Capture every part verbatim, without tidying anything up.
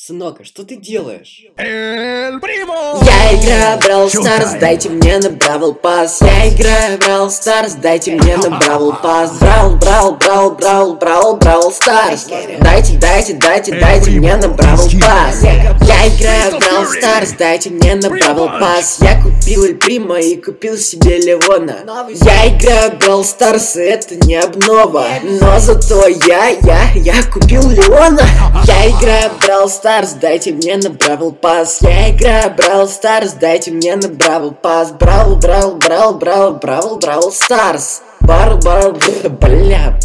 Сынок, а что ты делаешь? El primo! Я играю в Brawl Stars, дайте мне на Бравл Пас. Я играю в Brawl Stars, дайте мне на Бравл Пас. Брал, брал, брал, брал, брал, Brawl Stars. Дайте, дайте, дайте, дайте мне на Бравл Пас. Я играю в Brawl Stars, дайте мне на Бравл Пас. Я купил Эль Примо и купил себе Леона. Я играю в Brawl Stars, это не обнова. Но зато я, я, я купил Леона. Я играю в Brawl Stars, дайте мне на Бравл Пас. Я играю в Brawl Stars, дайте мне на Бравл Пас. Бравл, брал, брал, брал, бравл, Бравл Старс. Барл, барл, бля.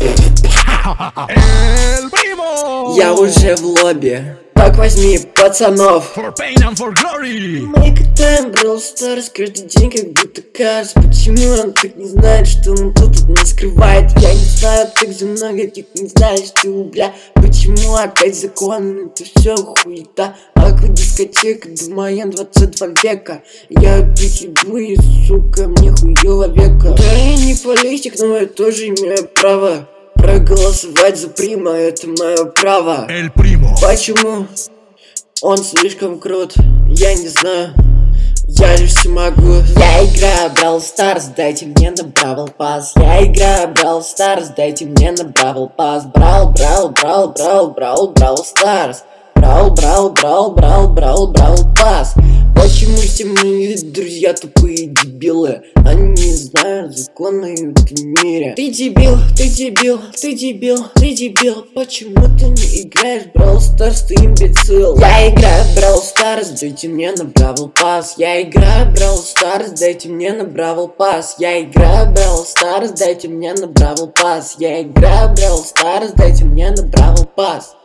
El primo! Я уже в лобби. Так возьми пацанов. For pain and for glory! Мы катаем Brawl Stars каждый день, как будто кажется. Почему он так не знает, что он тут от нас скрывает? Я не знаю, так же много тех не знали, что бля. Почему опять закон? Это все хуета. Аква дискотека, Думаем двадцатого века. Я пить иду и, сука, мне хуёво века. Да я не политик, но я тоже имею право проголосовать за Прима, это мое право. El primo! Почему? Он слишком крут, я не знаю. Я лишь все могу. Я играю в Brawl Stars, дайте мне на Бравл Пас. Я играю в Brawl Stars, дайте мне на Бравл Пас. Брал, брал, брал, брал, брал, Brawl Stars. Брал, брал, брал, брал, брал, Бравл Пас. Почему все мои друзья тупые дебилы? Они не знают законы в этом мире. Ты дебил, ты дебил, ты дебил, ты дебил. Почему ты не играешь в Brawl Stars, ты имбецил? Я играю в Brawl Stars, дайте мне на Бравл Пас. Я играю в Brawl Stars, дайте мне на Бравл Пас. Я играю в Brawl Stars, дайте мне на Бравл Пас. Я играю в Brawl Stars, дайте мне на Бравл Пас.